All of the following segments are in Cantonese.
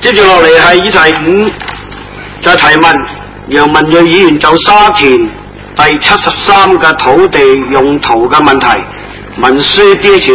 接住落嚟係議題5，就係提問，由文睿議員就沙田第73嘅土地用途嘅問題，文書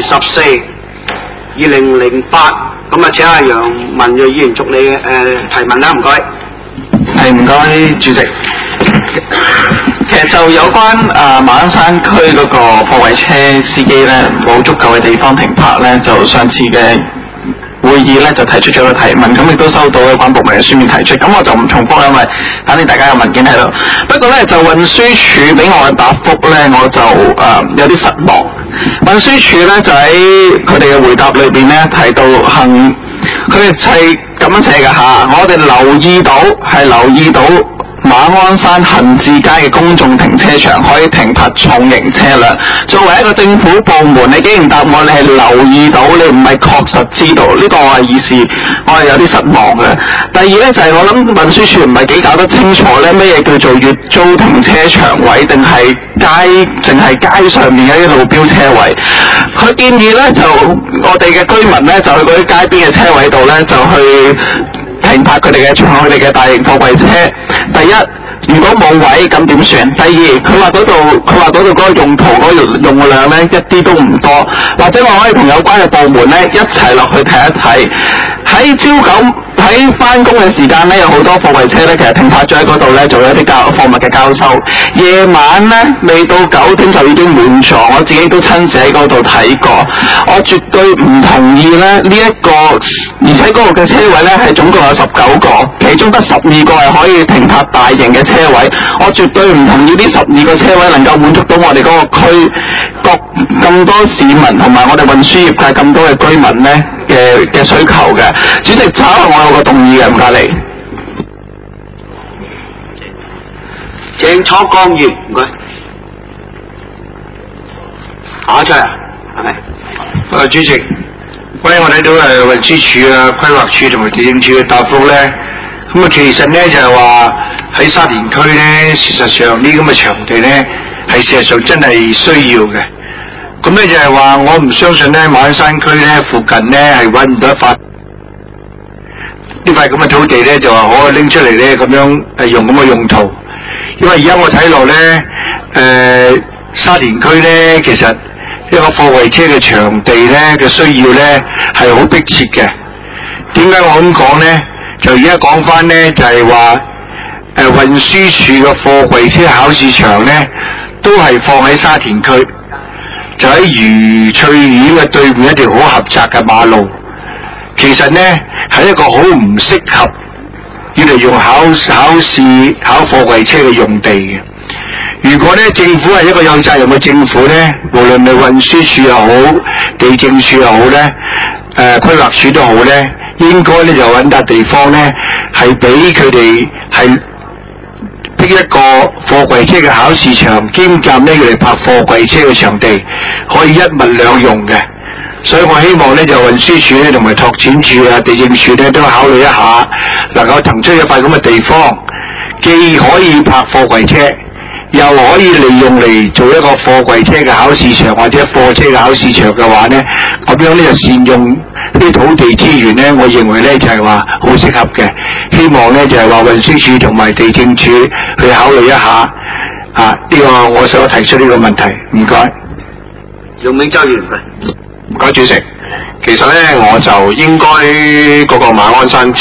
DH14/2008，咁啊，請阿楊文睿議員續你提問啦，唔該。 係唔該，主席。其實就有關馬鞍山區嗰個貨櫃車司機咧冇足夠嘅地方停泊咧，就上次嘅會議咧就提出咗個提問，咁亦都收到有關部門嘅書面提出，咁我就唔重複，因為反正大家有文件喺度。不過咧就運輸署俾我嘅答覆咧，我就有啲失望。運輸署咧就喺佢哋嘅回答裏邊咧提到佢哋係咁樣寫嘅嚇，我哋留意到馬鞍山恒志街嘅公眾停車場可以停泊重型車輛。作為一個政府部門，你竟然答我你係留意到，你唔係確實知道，呢個我係意思，我係有啲失望嘅。第二咧就係我諗運輸署唔係幾搞得清楚咧，咩嘢叫做月租停車場位，定係淨係街上面嘅啲路標車位。佢建議咧就我哋嘅居民咧就去嗰啲街邊嘅車位度咧就去停泊佢哋嘅大型貨櫃車。第一，如果冇位咁點算？第二，佢話嗰度嗰個用途嗰個用量咧一啲都唔多，或者我可以同有關嘅部門咧一齊落去睇一睇。喺翻工嘅時間咧，有好多貨櫃車咧，其實停泊咗喺嗰度咧，做一啲貨物嘅交收。夜晚咧，未到9點就已經滿座，我自己都親自喺嗰度睇過。我絕對唔同意咧呢一個，而且嗰個嘅車位咧係總共有19個，其中得12個係可以停泊大型嘅車位。我絕對唔同意呢12個車位能夠滿足到我哋嗰個區咁多市民同埋我哋運輸業界咁多嘅居民咧嘅需求嘅。主席，稍後我有個動議嘅，唔該你。 鄭楚光議員，唔該。下一出啊，係。 主席，關於我睇到運輸署啊、規劃署同埋地政署嘅答覆咧，咁啊其實咧就係話喺沙田區咧，事實上呢咁嘅場地咧係事實上真係需要嘅。咁咧就係話我唔相信咧馬鞍山區咧附近咧係揾唔到一塊呢塊咁嘅土地咧，就話可以拎出嚟咧咁樣用咁嘅用途。因為而家我睇落咧，沙田區咧其實一個貨櫃車嘅場地咧嘅需要咧係好迫切嘅。點解我咁講咧？就而家講翻咧就係話運輸署嘅貨櫃車考試場咧都係放喺沙田區，就喺愉翠苑嘅對面一條好狹窄嘅馬路。其實咧係一個好唔適合要嚟用考貨櫃車嘅用地嘅。如果咧政府係一個有責任嘅政府咧，無論係運輸署又好、地政署又好咧、規劃署都好咧，應該咧就揾笪地方咧係俾佢哋係逼一個貨櫃車嘅考試場，兼夾呢佢哋泊貨櫃車嘅場地，可以一物兩用嘅。所以我希望咧就運輸署咧同埋拓展署啊、地政署咧都考慮一下，能夠騰出一塊咁嘅地方，既可以泊貨櫃車，又可以利用嚟做一個貨櫃車嘅考試場或者貨車嘅考試場嘅話咧，咁樣咧就善用啲土地資源咧，我認為咧就係話好適合嘅。希望咧就係話運輸署同埋地政署去考慮一下呢個我所提出呢個問題。唔該。 楊永洲議員。 唔該，主席。其實咧，我就應該嗰個馬鞍山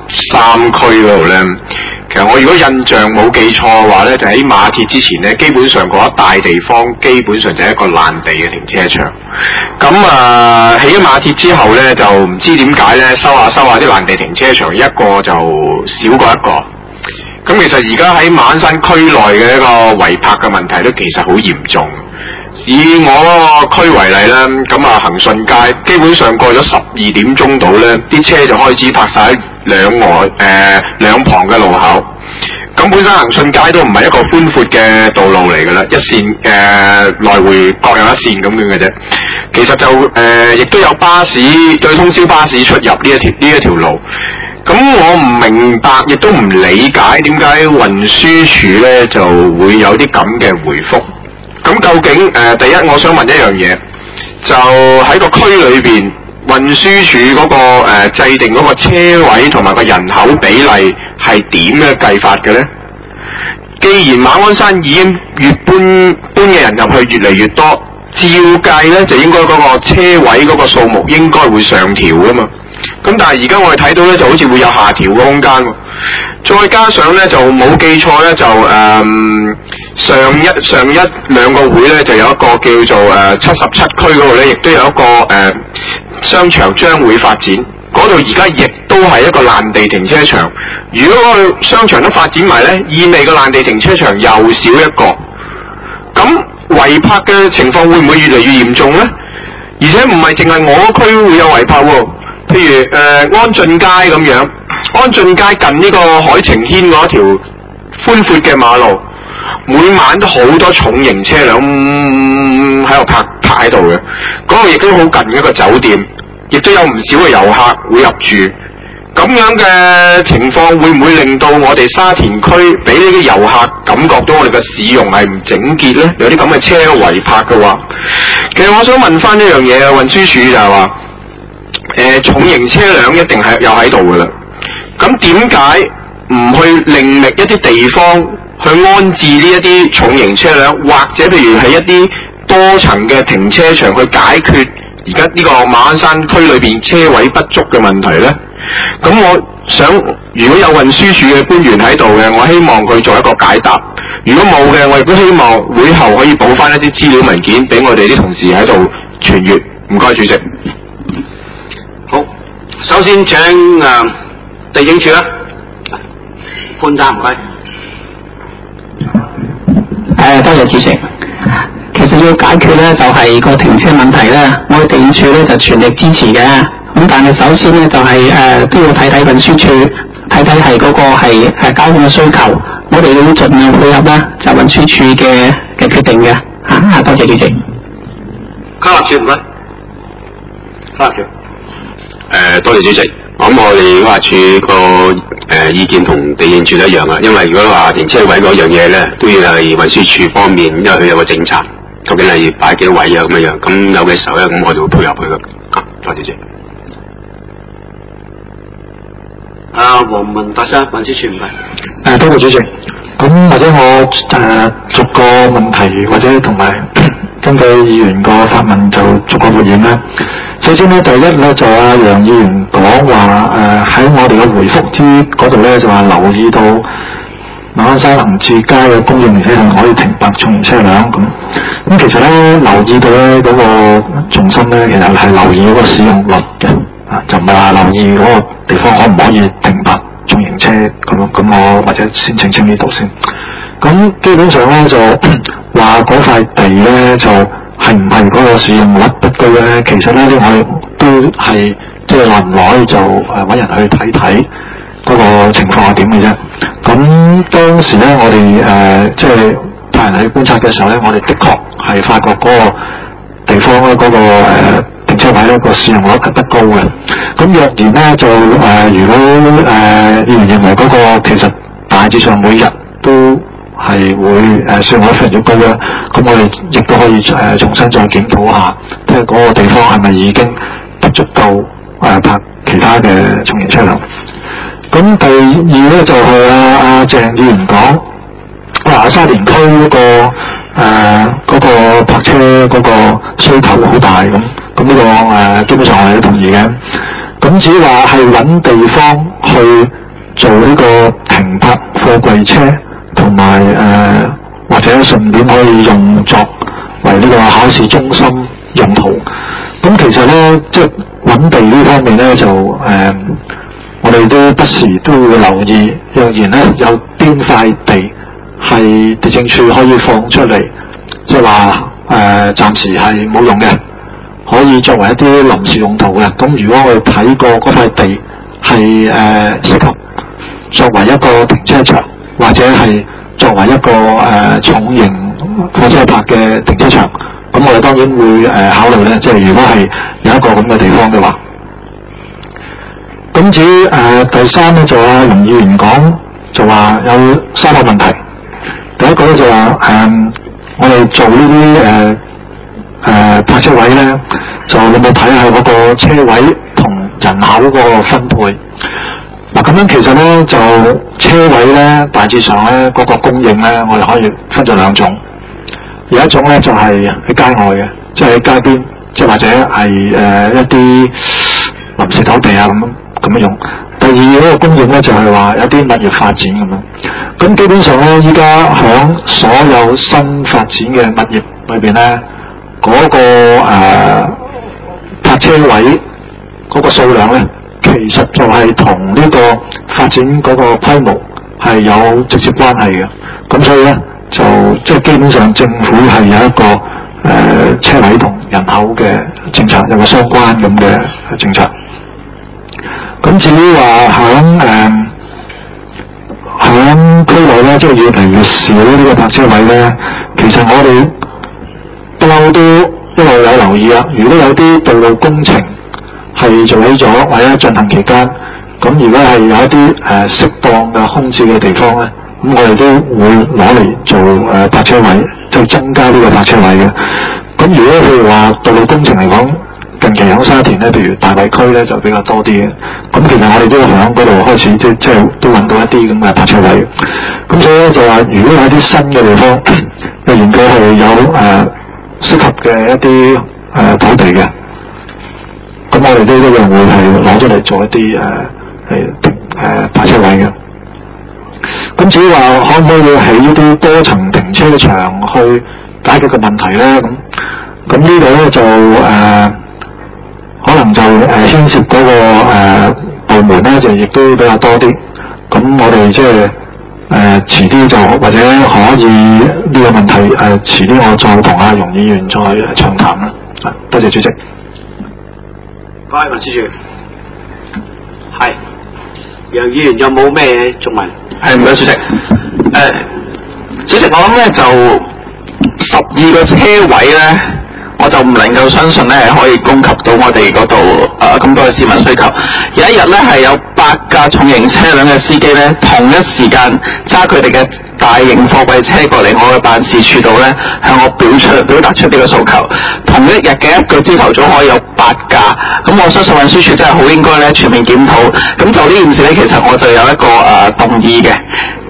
73區嗰度咧，其實我如果印象冇記錯嘅話咧，就喺馬鐵之前咧，基本上嗰一大地方基本上就係一個爛地嘅停車場。咁起咗馬鐵之後咧，就唔知點解咧，收下啲爛地停車場，一個就少過一個。咁其實而家喺馬鞍山區內嘅一個違泊嘅問題都其實好嚴重。以我嗰個區為例啦，咁恒順街基本上過咗12點鐘度咧，啲車就開始泊晒喺兩旁嘅路口。咁本身恒順街都唔係一個寬闊嘅道路嚟㗎啦，一線來回各有一線咁樣嘅啫。其實就亦都有巴士對通宵巴士出入呢一條路。咁我唔明白，亦都唔理解點解運輸署咧就會有啲咁嘅回覆。咁究竟第一，我想問一樣嘢，就喺個區裏邊運輸署嗰個制定嗰個車位同埋個人口比例係點樣計法嘅咧？既然馬鞍山已經越搬嘅人入去越嚟越多，照計咧就應該嗰個車位嗰個數目應該會上調噶嘛。咁但係而家我哋睇到咧就好似會有下調嘅空間喎。再加上咧就冇記錯咧就上一兩個會咧就有一個叫做77區嗰度咧，亦都有一個商場將會發展，嗰度而家亦都係一個爛地停車場。如果嗰個商場都發展埋咧，意味個爛地停車場又少一個，咁違泊嘅情況會唔會越嚟越嚴重咧？而且唔係淨係我區會有違泊喎，譬如安進街咁樣，安進街近呢個海晴軒嗰條寬闊嘅馬路，每晚都好多重型車輛喺度泊喺度嘅，嗰度亦都好近一個酒店，亦都有唔少嘅遊客會入住。咁樣嘅情況會唔會令到我哋沙田區俾呢啲遊客感覺到我哋嘅市容係唔整潔咧？有啲咁嘅車違泊嘅話，其實我想問翻一樣嘢啊，運輸署就係話，重型車輛一定係有喺度噶啦。咁點解唔去另覓一啲地方去安置呢一啲重型車輛，或者譬如係一啲多層嘅停車場去解決而家呢個馬鞍山區裏邊車位不足嘅問題咧？咁我想，如果有運輸署嘅官員喺度嘅，我希望佢做一個解答；如果冇嘅，我亦都希望會後可以補翻一啲資料文件俾我哋啲同事喺度傳閱。唔該，主席。 好，首先請地政處啦，潘生唔該。 多謝主席。其實要解決咧，就係個停車問題咧，我哋地政處咧就全力支持嘅。咁但係首先咧就係都要睇睇運輸處，睇睇係嗰個係交通嘅需求，我哋要盡量配合啦，就運輸處嘅決定嘅。多謝主席。 卡立處唔該。卡立處。 多謝主席。咁我哋規劃處個意見同地政處一樣啊，因為如果話停車位嗰樣嘢咧，都要係運輸處方面，因為佢有個政策，究竟係擺幾多位啊咁樣。咁有嘅時候咧，咁我哋會配合佢嘅。多謝主席。 黃文達生，運輸處唔該。 多謝主席。咁或者我逐個問題或者同埋根據議員個發問就逐個回應啦。首先咧，第一咧就阿楊議員講話喺我哋嘅回覆嗰度咧就話留意到馬鞍山宏志街嘅供應係可以停泊重型車輛咁其實咧留意到咧嗰個重心咧，其實係留意嗰個使用率嘅就唔係話留意嗰個地方可唔可以停泊重型車咁我或者先澄清呢度先。咁基本上咧就話嗰塊地咧就係唔係嗰個使用率不高咧？其實咧我哋都係即係耐唔耐就揾人去睇睇嗰個情況係點嘅啫。咁當時咧我哋即係派人去觀察嘅時候咧，我哋的確係發覺嗰個地方咧嗰個停車位咧個使用率係不高嘅。咁若然咧就如果議員認為嗰個其實大致上每日都係會使用率非常之高啦，咁我哋亦都可以重新再檢討下，睇下嗰個地方係咪已經不足夠泊其他嘅重型車輛。咁第二咧就係阿鄭議員講話沙田區嗰個泊車嗰個需求好大咁呢個基本上我哋都同意嘅。咁至於話係揾地方去做呢個停泊貨櫃車，同埋或者順便可以用作為呢個考試中心用途。咁其實咧，即係揾地呢方面咧，就我哋都不時都會留意，若然咧有邊塊地係地政處可以放出嚟，即係話暫時係冇用嘅，可以作為一啲臨時用途嘅。咁如果我哋睇過嗰塊地係適合作為一個停車場，或者係作為一個重型貨車泊嘅停車場，咁我哋當然會考慮咧，即係如果係有一個咁嘅地方嘅話。咁至於第三咧，就阿林議員講就話有三個問題。第一個咧就話我哋做呢啲泊車位咧， 就你冇睇下嗰個車位同人口嗰個分配。嗱，咁樣其實咧就車位咧大致上咧嗰個供應咧，我哋可以分咗兩種。有一種咧就係喺街外嘅，即係喺街邊，即係或者係一啲臨時土地啊咁樣用。第二嗰個供應咧就係話有啲物業發展咁樣。咁基本上咧，依家響所有新發展嘅物業裏邊咧，嗰個泊車位嗰個數量咧，其實就係同呢個發展嗰個規模係有直接關係嘅。咁所以咧，就即係基本上政府係有一個車位同人口嘅政策，有個相關咁嘅政策。咁至於話響區內咧，即係越嚟越少呢個泊車位咧，其實我哋不嬲都一路有留意啊。如果有啲道路工程係做起咗或者進行期間，咁如果係有一啲適當嘅空置嘅地方咧，咁我哋都會攞嚟做泊車位，即係增加呢個泊車位嘅。咁如果譬如話道路工程嚟講，近期喺沙田咧，譬如大圍區咧就比較多啲嘅。咁其實我哋都喺嗰度開始即係都揾到一啲咁嘅泊車位。咁所以咧就話，如果有啲新嘅地方嘅研究係有適合嘅一啲土地嘅，咁我哋都一樣會係攞咗嚟做一啲泊車位嘅。咁至於話可唔可以起一啲多層停車場去解決個問題咧？咁呢度咧就可能就牽涉嗰個部門咧就亦都比較多啲。咁我哋即係遲啲就或者可以呢個問題遲啲我再同阿容議員再詳談啦。多謝主席。 各位文書處，係楊議員有冇咩仲問？ 係唔該，主席。主席，我諗咧就12個車位咧，我就唔能夠相信咧係可以供給到我哋嗰度咁多嘅市民需求。有一日咧係有8架重型車輛嘅司機咧，同一時間揸佢哋嘅大型貨櫃車過嚟我嘅辦事處度咧，向我表達出呢個訴求。同一日嘅一個朝頭早可以有8架，咁我相信運輸署真係好應該咧全面檢討。咁就呢件事咧，其實我就有一個動議嘅。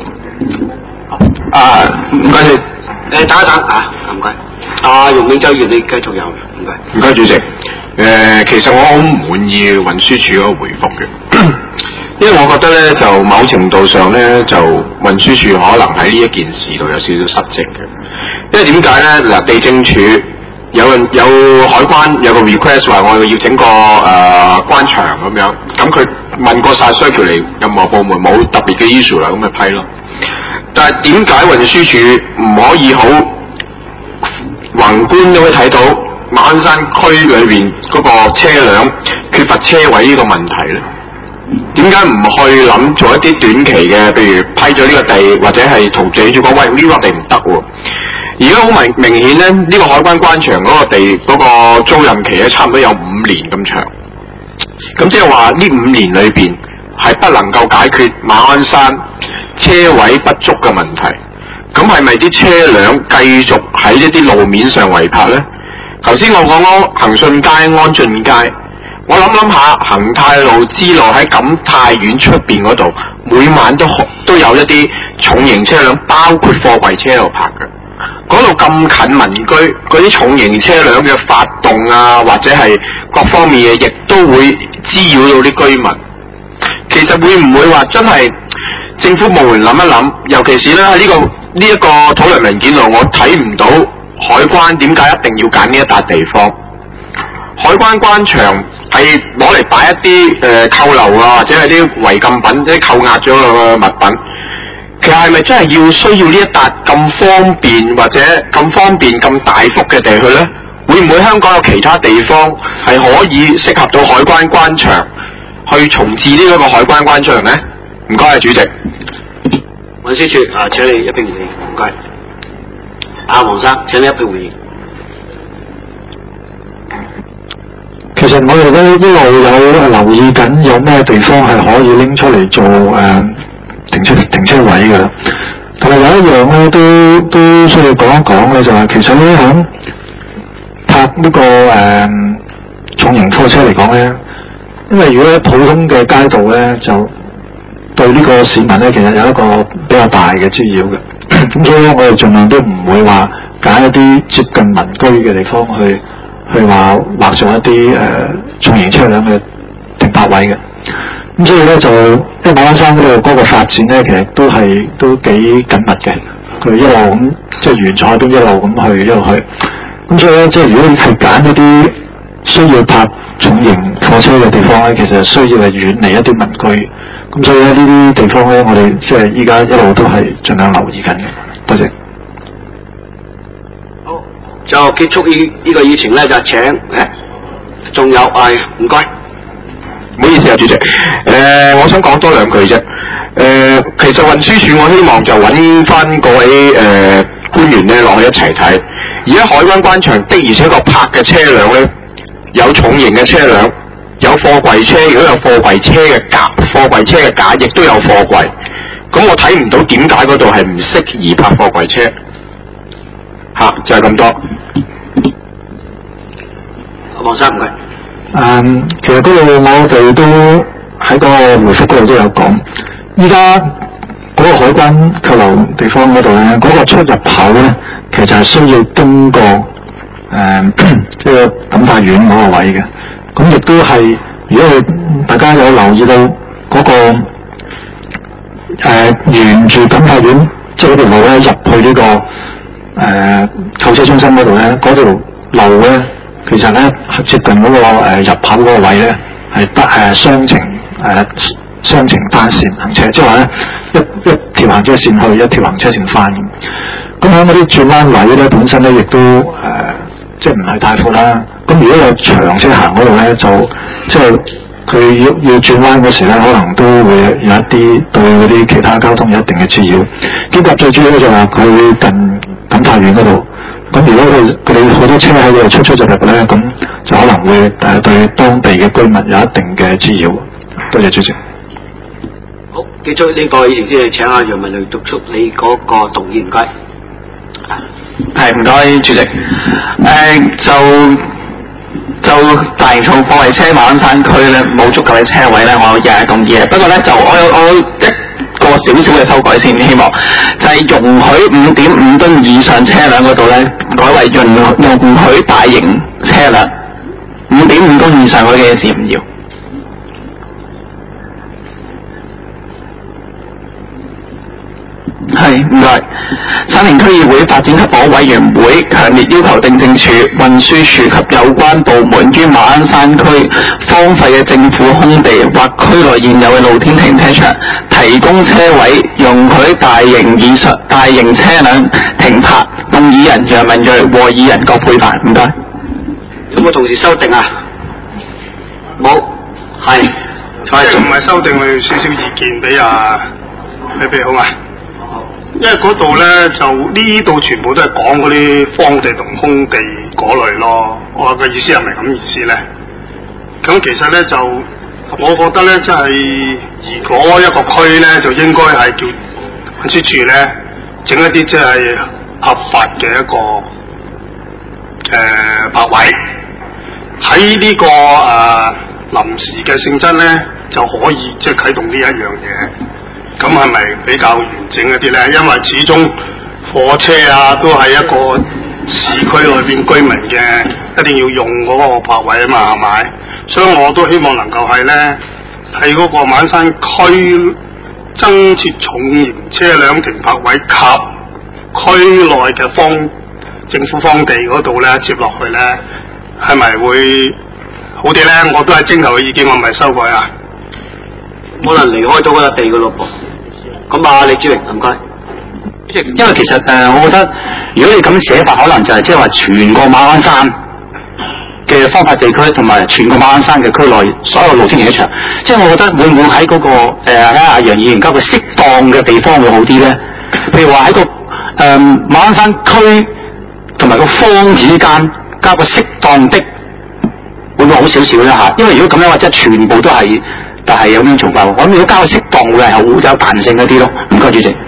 唔該你， 等一等唔該。容永洲議員你繼續有，唔該。 唔該主席。其實我好唔滿意運輸署嗰個回覆嘅，因為我覺得咧就某程度上咧就運輸署可能喺呢一件事度有少少失職嘅。因為點解咧？嗱，地政署有海關有個 request 話我要整個關場咁樣，咁佢問過晒需求嚟，任何部門冇特別嘅 issue 啦，咁咪批咯。但係點解運輸署唔可以好宏觀都可以睇到馬鞍山區裏邊嗰個車輛缺乏車位呢個問題咧？點解唔去諗做一啲短期嘅，譬如批咗呢個地，或者係同地主講，喂，呢個地唔得喎。而家好明顯咧，呢個海關關場嗰個地嗰個租賃期咧，差唔多有5年咁長。咁即係話呢5年裏邊係不能夠解決馬鞍山車位不足嘅問題。咁係咪啲車輛繼續喺一啲路面上違泊咧？頭先我講恒順街、安俊街，我諗下恒泰路支路喺錦泰苑出邊嗰度，每晚都有一啲重型車輛，包括貨櫃車喺度泊嘅。嗰度咁近民居，嗰啲重型車輛嘅發動啊，或者係各方面嘅，亦都會滋擾到啲居民。其實會唔會話真係政府部門諗一諗，尤其是咧喺呢一個討論文件度，我睇唔到海關點解一定要揀呢一笪地方。海關關場係攞嚟擺一啲扣留啊，或者係啲違禁品，即係扣押咗嘅物品。其實係咪真係需要呢一笪咁方便或者咁方便咁大幅嘅地去呢？會唔會香港有其他地方係可以適合到海關關場去重置呢一個海關關場呢？唔該啊，主席。 運輸署請你一併回應，唔該。黃生，請你一併回應。 其實我哋都一路有留意緊有咩地方係可以拎出嚟做停車位嘅，同埋有一樣咧都需要講一講嘅就係，其實咧響泊呢個重型貨車嚟講咧，因為如果普通嘅街道咧，就對呢個市民咧，其實有一個比較大嘅滋擾嘅。咁所以咧，我哋盡量都唔會話揀一啲接近民居嘅地方去話劃做一啲重型車輛嘅停泊位嘅。咁所以咧就，因為馬鞍山嗰度嗰個發展咧，其實都幾緊密嘅。佢一路咁即係沿住海邊一路咁去一路去。咁所以咧，即係如果係揀一啲需要泊重型貨車嘅地方咧，其實需要係遠離一啲民居。咁所以咧，呢啲地方咧，我哋即係依家一路都係盡量留意緊嘅。多謝。 好，就結束呢個議程咧，就請仲有唔該。 唔好意思啊，主席。我想講多兩句啫。其實運輸署我希望就揾翻嗰位官員咧落去一齊睇。而家海灣關場的而且確泊嘅車輛咧，有重型嘅車輛，有貨櫃車，如果有貨櫃車嘅架，貨櫃車嘅架亦都有貨櫃。咁我睇唔到點解嗰度係唔適宜泊貨櫃車。就係咁多。 黃生唔該。 其實嗰度我哋都喺個回覆嗰度都有講，依家嗰個海關扣留地方嗰度咧，嗰個出入口咧，其實係需要經過即係錦泰苑嗰個位嘅。咁亦都係，如果大家有留意到嗰個沿住錦泰苑即係嗰條路咧入去呢個購車中心嗰度咧，嗰條路咧。其實咧，接近嗰個入口嗰個位咧，係雙程單線行車，即係話咧一條行車線去，一條行車線翻。咁喺嗰啲轉彎位咧，本身咧亦都即係唔係太闊啦。咁如果有長車行嗰度咧，就即係佢要轉彎嗰時咧，可能都會有一啲對嗰啲其他交通有一定嘅滋擾。兼夾最主要咧就話佢近錦泰苑嗰度。咁如果佢哋好多車喺度出入入咧，咁就可能會對當地嘅居民有一定嘅滋擾。多謝主席。 好，結束呢個議程先，請阿楊文雷讀出你嗰個動議，唔該。 係唔該，主席。就大型重貨櫃車馬鞍山區咧冇足夠嘅車位咧，我亦係同意嘅。不過咧就我一個少少嘅修改先，希望就係容許5.5噸以上車輛嗰度咧，改為容許大型車輛5.5噸以上嗰啲字唔要。係唔該。沙田區議會發展及房屋委員會強烈要求地政署、運輸署及有關部門於馬鞍山區荒廢嘅政府空地或區內現有嘅露天停車場提供車位，容許大型車輛停泊。動議人楊文睿和議人各配辦。唔該。 有冇同時修訂啊？冇。係。 即係唔係修訂，我要少少意見俾好嘛？因為嗰度咧就呢度全部都係講嗰啲荒地同空地嗰類咯，我嘅意思係咪咁意思咧？咁其實咧就我覺得咧，即係如果一個區咧就應該係叫運輸處咧整一啲即係合法嘅一個泊位，喺呢個臨時嘅性質咧就可以即係啟動呢一樣嘢。咁係咪比較完整一啲咧？因為始終貨車都係一個市區裏邊居民嘅，一定要用嗰個泊位啊嘛，係咪？所以我都希望能夠係咧喺嗰個馬鞍山區增設重型車輛停泊位及區內嘅政府荒地嗰度咧接落去咧，係咪會好啲咧？我都係徵求嘅意見，我唔係修改啊。 可能離開咗嗰笪地噶咯噃。咁李志榮唔該。 因為其實我覺得如果你咁寫法，可能就係即係話全個馬鞍山嘅荒廢地區同埋全個馬鞍山嘅區內所有露天停車場，即係我覺得會唔會喺嗰個阿楊議員交個適當嘅地方會好啲咧？譬如話喺個馬鞍山區同埋個荒之間加個適當的，會唔會好少少咧嚇？因為如果咁樣話，即係全部都係。但係有咩做法？我諗如果交個適當會係好有彈性一啲咯。唔該，主席。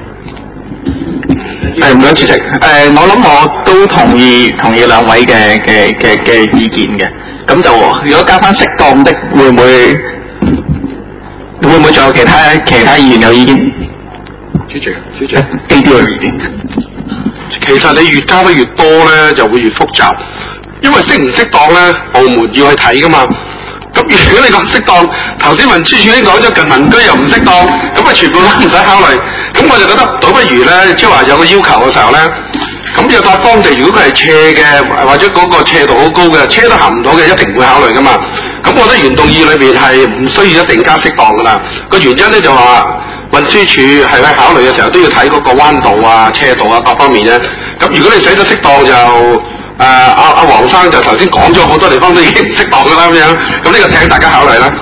唔該，主席。我諗我都同意兩位嘅意見嘅。 咁就如果加翻適當的，會唔會仲有其他議員有意見？ 主席， 呢啲嘅意見。 其實你越加得越多咧，就會越複雜，因為適唔適當咧，部門要去睇噶嘛。咁如果你講適當，頭先運輸署已經講咗近民居又唔適當，咁啊全部都唔使考慮。咁我就覺得倒不如咧，即係話有個要求嘅時候咧，咁有笪荒地如果佢係斜嘅，或者嗰個斜度好高嘅，車都行唔到嘅，一定會考慮噶嘛。咁我覺得原動議裏邊係唔需要一定加適當噶啦。個原因咧就話運輸署係喺考慮嘅時候都要睇嗰個彎度啊、斜度啊各方面咧。咁如果你寫得適當就阿黃生就頭先講咗好多地方都已經唔適當噶啦咁樣，咁呢個請大家考慮啦。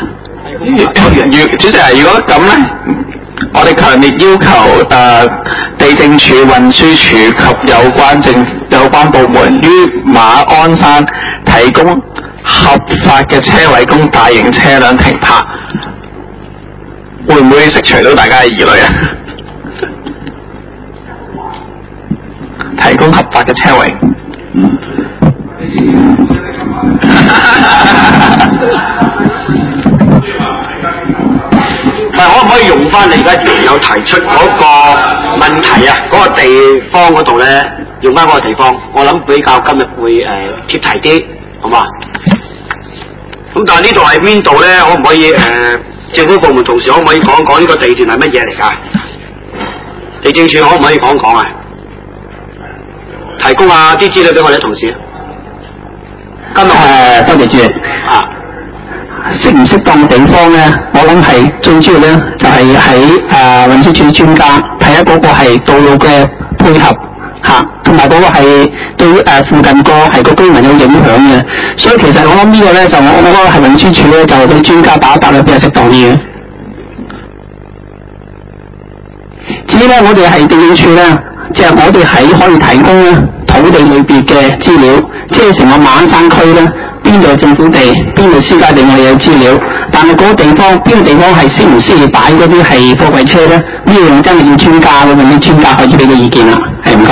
主席啊，如果咁咧，我哋強烈要求地政署、運輸署及有關部門於馬鞍山提供合法嘅車位供大型車輛停泊，會唔會釋除到大家嘅疑慮啊？提供合法嘅車位。 可唔可以用翻你而家原有提出嗰個問題啊？嗰、個地方嗰度咧，用翻嗰個地方，我諗比較今日會貼題啲，好嘛？咁但係呢度係邊度咧？可唔可以政府部門同事可唔可以講講呢個地段係乜嘢嚟㗎？地政署可唔可以講講啊？提供下啲資料俾我哋同事。今日多謝主席。適唔適當嘅地方咧，我諗係最主要咧，就係喺運輸署專家睇下嗰個係道路嘅配合同埋嗰個係對附近個居民有影響嘅。所以其實我諗呢個咧就我覺得係運輸署咧就啲專家打一打咧比較適當啲嘅。至於咧，我哋係地政署咧，即係我哋係可以提供咧土地類別嘅資料，即係成個馬鞍山區咧。邊度係政府地，邊度私家地，我哋有資料。但係嗰個地方，邊個地方係適唔適宜擺嗰啲係貨櫃車咧？呢樣真係要專家嘅，問啲專家可以俾個意見啦。係唔該。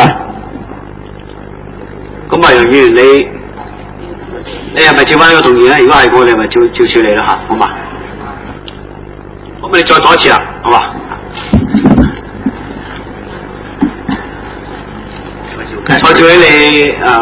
咁啊，楊議員你係咪照翻呢個動議咧？如果係我，你係咪照處理啦嚇？好嘛？咁你再講一次啦，好嘛？再照起你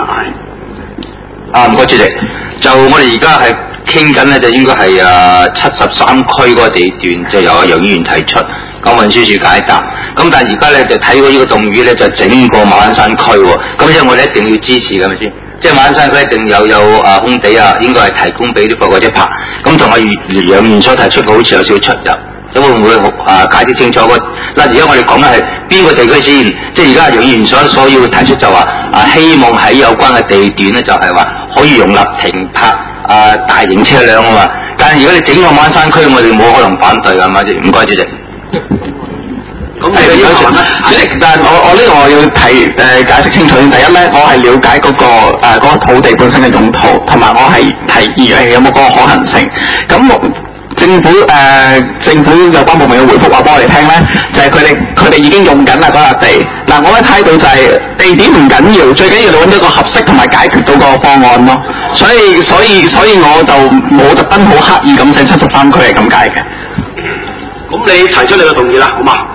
唔該主席。就我哋而家係傾緊咧，就應該係73區嗰個地段，就由阿楊議員提出，咁運輸署解答。咁但係而家咧就睇過呢個動議咧，就整個馬鞍山區喎。咁即係我哋一定要支持嘅，係咪先？即係馬鞍山區一定有空地啊，應該係提供俾啲貨櫃車泊。咁同阿楊議員所提出嘅好似有少少出入。咁會唔會解釋清楚個？嗱，而家我哋講嘅係邊個地區先？即係而家楊議員所要提出就話希望喺有關嘅地段咧，就係話可以容納停泊大型車輛啊嘛。但係如果你整個馬鞍山區，我哋冇可能反對㗎嘛。唔該，主席。 咁你嘅要求咧？ 主席，但係我呢個我要解釋清楚先。第一咧，我係了解嗰個土地本身嘅用途，同埋我係提議有冇嗰個可行性。咁政府有關部門嘅回覆話俾我哋聽咧，就係佢哋已經用緊啦嗰笪地。嗱，我嘅態度就係地點唔緊要，最緊要你揾到一個合適同埋解決到個方案咯。所以我就冇特登好刻意咁寫73區係咁解嘅。 咁你提出你嘅動議啦，好嘛？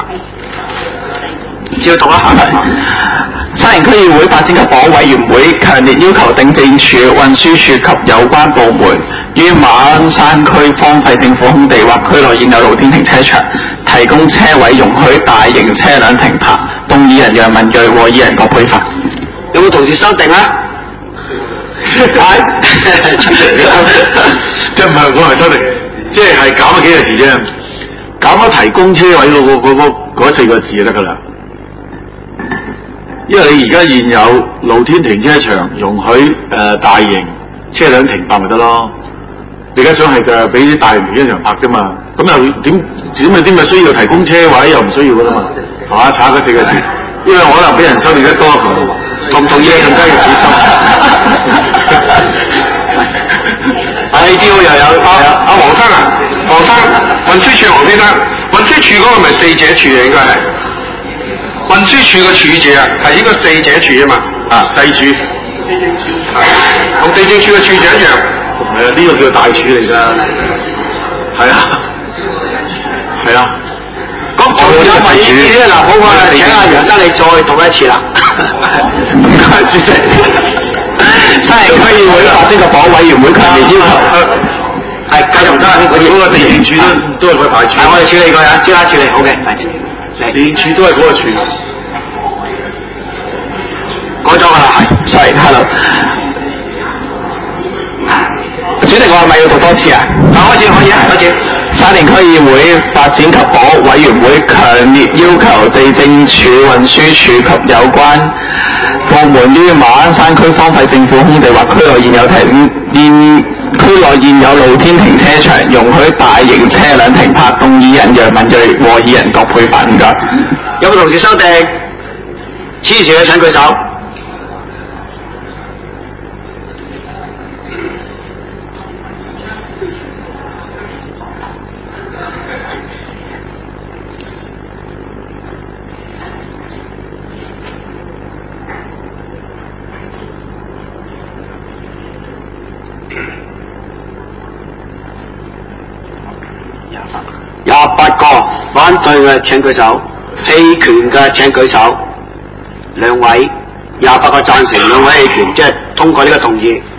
照讀一下。 沙田區議會發展及房屋委員會強烈要求地政署、運輸署及有關部門於馬鞍山區荒廢政府空地或區內現有露天停車場提供車位，容許大型車輛停泊。動議人楊文睿和議員郭佩凡。 有冇同事修訂啊？ 即係唔係我係修訂，即係減咗幾個字啫，減咗提供車位嗰4個字就得㗎啦。因為你而家現有露天停車場容許大型車輛停泊咪得咯，你而家想係就俾啲大型停車場泊啫嘛，咁又點咪需要提供車位又唔需要噶啦嘛，係嘛？查嗰4個字，因為可能俾人修理得多，同唔同意更加要小心。 呢啲又有阿黃生啊，黃生，運輸署黃先生，運輸署嗰個咪4者處嘅應該係。運輸署嘅處字係應該4者處啊嘛，細處同地政處嘅處長一樣。唔係啊，呢個叫大處嚟㗎。係啊，係啊。 咁仲有問意思咧？嗱，好啊，請阿楊生你再讀一次啦。 唔該，主席。沙田區議會發展及房屋委員會強烈要求。 係繼續生，我哋嗰個地政處都係個大處。 係我哋處理過啊，即刻處理，好嘅，係。 地政處都係嗰個處。 改咗㗎啦，係。 Sorry，hello。主席，我係咪要讀多次啊？ 開始可以啊，多謝。 沙田區議會發展及房屋委員會強烈要求地政署、運輸署及有關部門於馬鞍山區荒廢政府空地或區內現有露天停車場容許大型車輛停泊，動議人楊文睿和議人葛珮帆。唔該。 有冇同事修訂？支持嘅請舉手。28個反對嘅請舉手，棄權嘅請舉手。兩位，28個贊成，2位棄權，即係通過呢個動議。